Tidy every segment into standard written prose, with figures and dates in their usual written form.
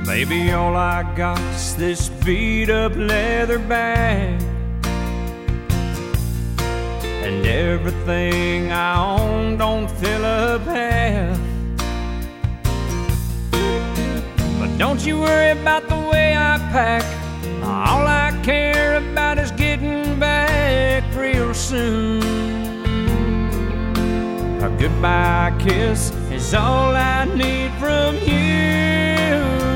Baby, all I got's this beat-up leather bag, and everything I own don't fill up half. But don't you worry about the way I pack. All I care about is getting back real soon. A goodbye kiss is all I need from you.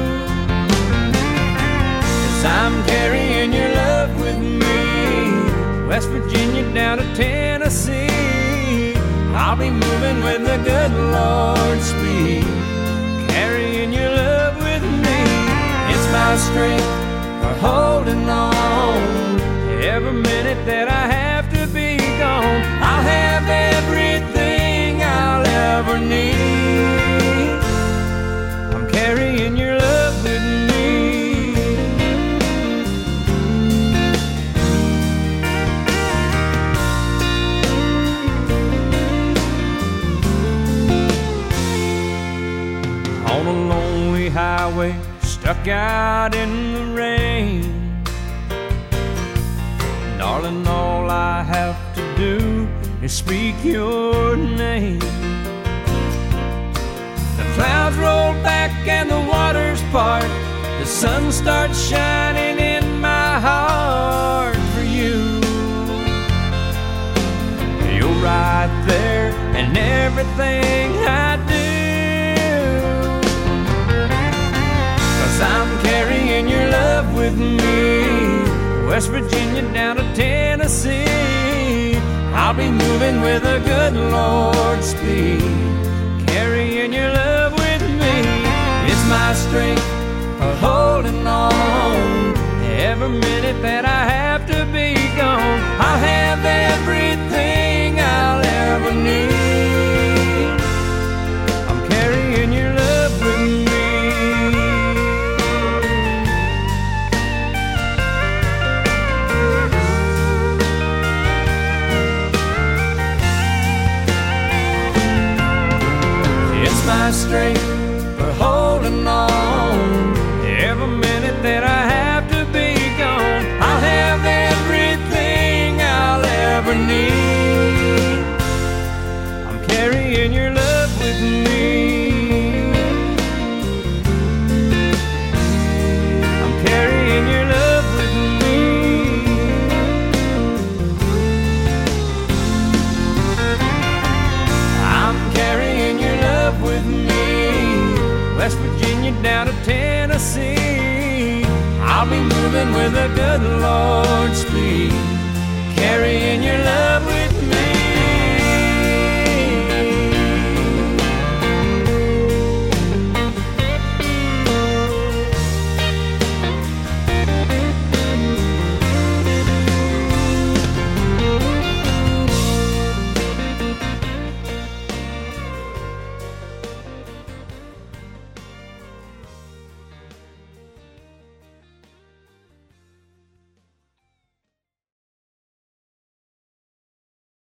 'Cause I'm carrying your love with me, West Virginia down to Tennessee. I'll be moving with the good Lord's speed, carrying your love with me. It's my strength for holding on. Every minute that I have to be gone, I'll have everything I'll ever need. I'm carrying your love with me. On a lonely highway, stuck out in the rain, darling, all I have to do is speak your name. The clouds roll back and the waters part, the sun starts shining in my heart for you. You're right there in everything I do, 'cause I'm carrying your love with me, West Virginia down to Tennessee. I'll be moving with a good Lord's speed, carrying your love with me. It's my strength for holding on. Every minute that I have to be gone, I'll have everything I'll ever need. I'm carrying your love with me. My strength for holding on. Every minute that I have to be gone, I'll have everything I'll ever need. I'm carrying your love with me. I'm carrying your love with me. I'm carrying your love with me, West Virginia down to Tennessee. I'll be moving with a good Lord's speed, carrying your love with me.